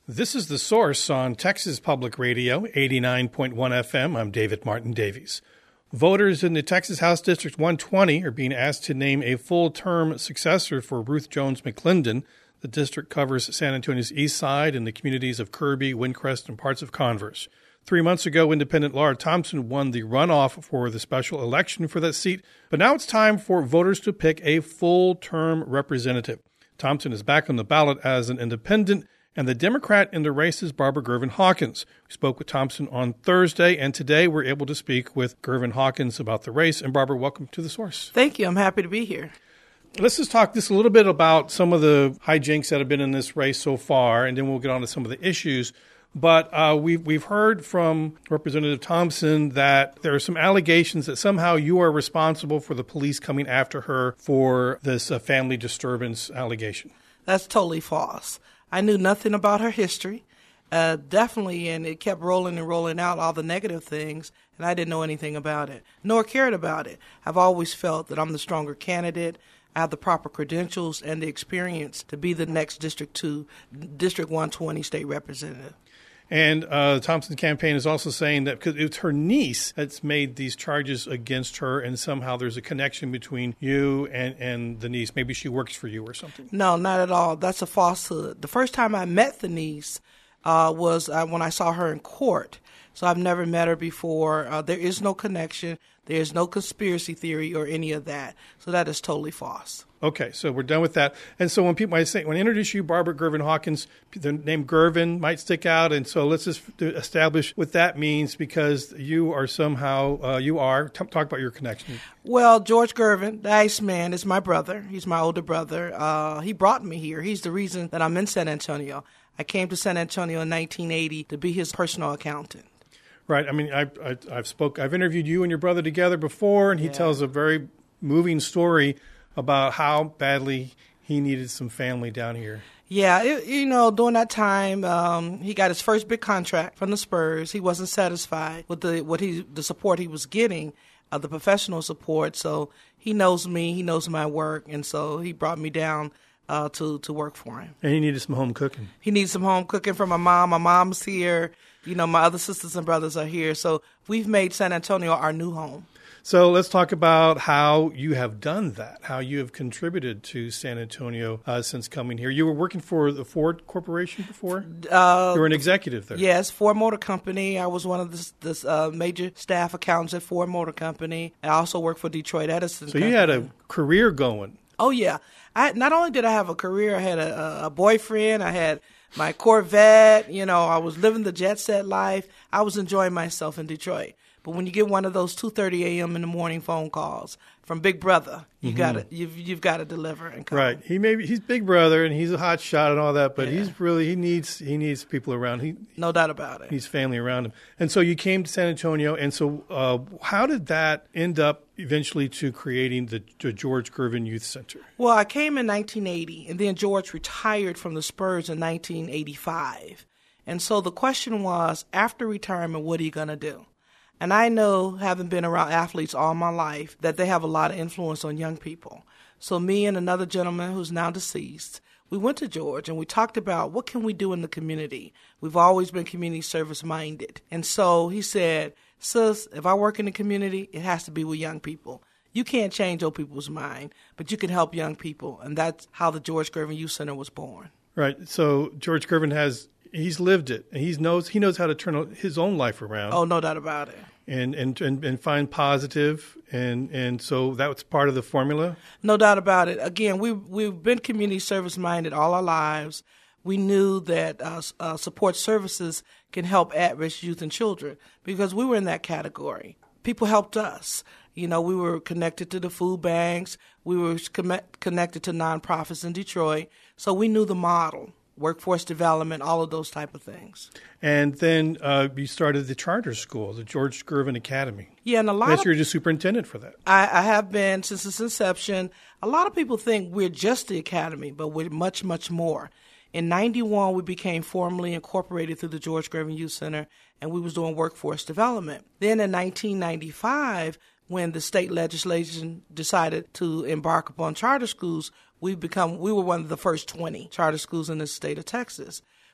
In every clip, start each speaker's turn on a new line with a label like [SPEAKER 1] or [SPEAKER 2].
[SPEAKER 1] This is The Source on Texas Public Radio, 89.1 FM. I'm David Martin Davies. Voters in the Texas House District 120 are being asked to name a full-term successor for Ruth Jones McClendon. The district covers San Antonio's east side and the communities of Kirby, Windcrest, and parts of Converse. 3 months ago, independent Laura Thompson won the runoff for the special election for that seat, but now it's time for voters to pick a full-term representative. Thompson is back on the ballot as an independent, and the Democrat in the race is Barbara Gervin Hawkins. We spoke with Thompson on Thursday, and today we're able to speak with Gervin Hawkins about the race. And Barbara, welcome to The Source.
[SPEAKER 2] Thank you. I'm happy to be here.
[SPEAKER 1] Let's just talk just a little bit about some of the hijinks that have been in this race so far, and then we'll get on to some of the issues. But we've heard from Representative Thompson that there are some allegations that somehow you are responsible for the police coming after her for this family disturbance allegation.
[SPEAKER 2] That's totally false. I knew nothing about her history, definitely, and it kept rolling and rolling out all the negative things, and I didn't know anything about it, nor cared about it. I've always felt that I'm the stronger candidate. I have the proper credentials and the experience to be the next District 120 state representative.
[SPEAKER 1] And the Thompson campaign is also saying that because it's her niece that's made these charges against her, and somehow there's a connection between you and the niece. Maybe she works for you or something.
[SPEAKER 2] No, not at all. That's a falsehood. The first time I met the niece was when I saw her in court. So I've never met her before. There is no connection. There is no conspiracy theory or any of that. So that is totally false.
[SPEAKER 1] Okay, so we're done with that. And so when I introduce you, Barbara Gervin Hawkins, the name Gervin might stick out. And so let's just establish what that means, because you are somehow, talk about your connection.
[SPEAKER 2] Well, George Gervin, the Iceman, is my brother. He's my older brother. He brought me here. He's the reason that I'm in San Antonio. I came to San Antonio in 1980 to be his personal accountant. Right.
[SPEAKER 1] I mean, I've interviewed you and your brother together before, and he tells a very moving story about how badly he needed some family down here.
[SPEAKER 2] Yeah, during that time, he got his first big contract from the Spurs. He wasn't satisfied with the support he was getting, the professional support. So he knows me, he knows my work, and so he brought me down to work for him.
[SPEAKER 1] And he needed some home cooking.
[SPEAKER 2] He needs some home cooking from my mom. My mom's here. My other sisters and brothers are here. So we've made San Antonio our new home.
[SPEAKER 1] So let's talk about how you have done that, how you have contributed to San Antonio since coming here. You were working for the Ford Corporation before? You were an executive there.
[SPEAKER 2] Yes, Ford Motor Company. I was one of the major staff accountants at Ford Motor Company. I also worked for Detroit Edison.
[SPEAKER 1] So you had a career going.
[SPEAKER 2] Oh, yeah. Not only did I have a career, I had a boyfriend. I had my Corvette. I was living the jet set life. I was enjoying myself in Detroit. But when you get one of those 2:30 a.m. in the morning phone calls from Big Brother, you've got to deliver and come.
[SPEAKER 1] Right. He's Big Brother and he's a hot shot and all that, but he needs people around.
[SPEAKER 2] No doubt about it.
[SPEAKER 1] He's family around him. And so you came to San Antonio, and so how did that end up eventually to creating the George Gervin Youth Center?
[SPEAKER 2] Well, I came in 1980, and then George retired from the Spurs in 1985. And so the question was, after retirement, what are you going to do? And I know, having been around athletes all my life, that they have a lot of influence on young people. So me and another gentleman who's now deceased, we went to George and we talked about what can we do in the community. We've always been community service minded. And so he said, sis, if I work in the community, it has to be with young people. You can't change old people's mind, but you can help young people. And that's how the George Gervin Youth Center was born.
[SPEAKER 1] Right. So George Gervin he's lived it, and he knows how to turn his own life around.
[SPEAKER 2] Oh, no doubt about it.
[SPEAKER 1] And find positive, and so that's part of the formula.
[SPEAKER 2] No doubt about it. Again, we've been community service minded all our lives. We knew that support services can help at-risk youth and children because we were in that category. People helped us. We were connected to the food banks. We were connected to nonprofits in Detroit. So we knew the model. Workforce development, all of those type of things.
[SPEAKER 1] And then you started the charter school, the George Gervin Academy.
[SPEAKER 2] Yeah, and
[SPEAKER 1] you're the superintendent for that.
[SPEAKER 2] I have been since its inception. A lot of people think we're just the academy, but we're much, much more. In 91, we became formally incorporated through the George Gervin Youth Center, and we was doing workforce development. Then in 1995, when the state legislation decided to embark upon charter schools, we were one of the first 20 charter schools in the state of Texas.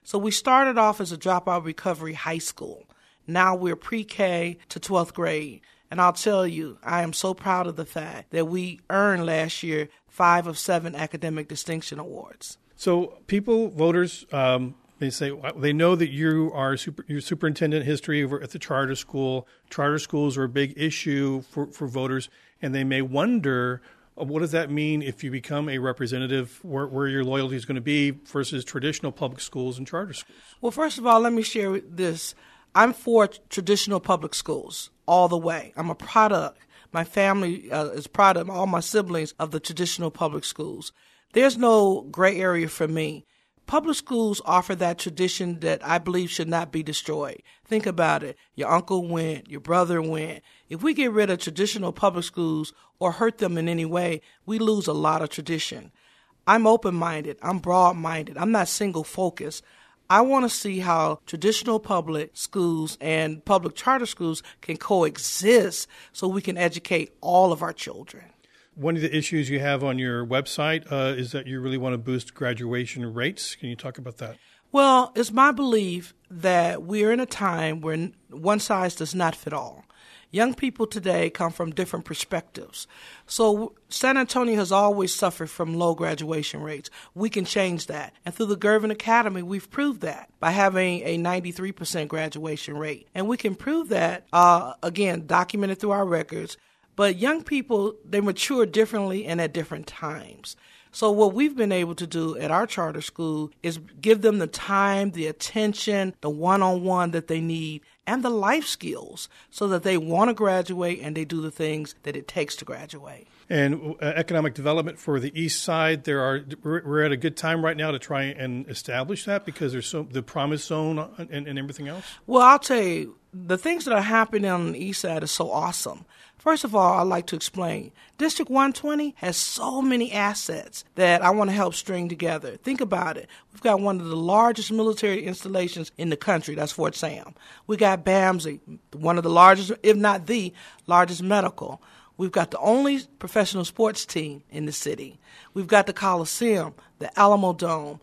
[SPEAKER 2] So we started off as a dropout recovery high school. Now we're pre-K to 12th grade. And I'll tell you, I am so proud of the fact that we earned last year 5 of 7 academic distinction awards.
[SPEAKER 1] So people, voters, they say they know that you're superintendent history over at the charter school. Charter schools are a big issue for voters, and they may wonder, what does that mean if you become a representative, where your loyalty is going to be versus traditional public schools and charter schools?
[SPEAKER 2] Well, first of all, let me share this. I'm for traditional public schools all the way. I'm a product. My family is product, all my siblings, of the traditional public schools. There's no gray area for me. Public schools offer that tradition that I believe should not be destroyed. Think about it. Your uncle went, your brother went. If we get rid of traditional public schools or hurt them in any way, we lose a lot of tradition. I'm open-minded. I'm broad-minded. I'm not single-focused. I want to see how traditional public schools and public charter schools can coexist so we can educate all of our children.
[SPEAKER 1] One of the issues you have on your website is that you really want to boost graduation rates. Can you talk about that?
[SPEAKER 2] Well, it's my belief that we're in a time where one size does not fit all. Young people today come from different perspectives. So San Antonio has always suffered from low graduation rates. We can change that. And through the Gervin Academy, we've proved that by having a 93% graduation rate. And we can prove that, again, documented through our records. But young people, they mature differently and at different times. So what we've been able to do at our charter school is give them the time, the attention, the one-on-one that they need, and the life skills so that they want to graduate and they do the things that it takes to graduate.
[SPEAKER 1] And economic development for the East Side, we're at a good time right now to try and establish that because there's the Promise Zone and everything else?
[SPEAKER 2] Well, I'll tell you, the things that are happening on the East Side is so awesome. First of all, I'd like to explain. District 120 has so many assets that I want to help string together. Think about it. We've got one of the largest military installations in the country. That's Fort Sam. We got BAMSI, one of the largest, if not the largest medical. We've got the only professional sports team in the city. We've got the Coliseum, the Alamo Dome,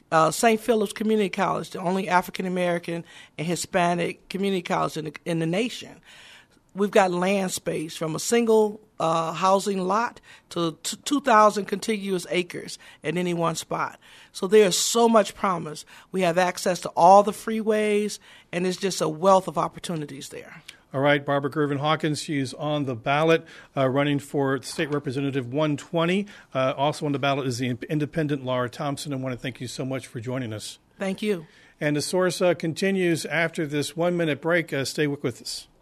[SPEAKER 2] St. Philip's Community College, the only African-American and Hispanic community college in the nation. We've got land space from a single housing lot to 2,000 contiguous acres at any one spot. So there's so much promise. We have access to all the freeways, and it's just a wealth of opportunities there.
[SPEAKER 1] All right, Barbara Gervin Hawkins, she's on the ballot running for State Representative 120. Also on the ballot is the independent Laura Thompson. I want to thank you so much for joining us.
[SPEAKER 2] Thank you.
[SPEAKER 1] And The Source continues after this 1-minute break. Stay with us.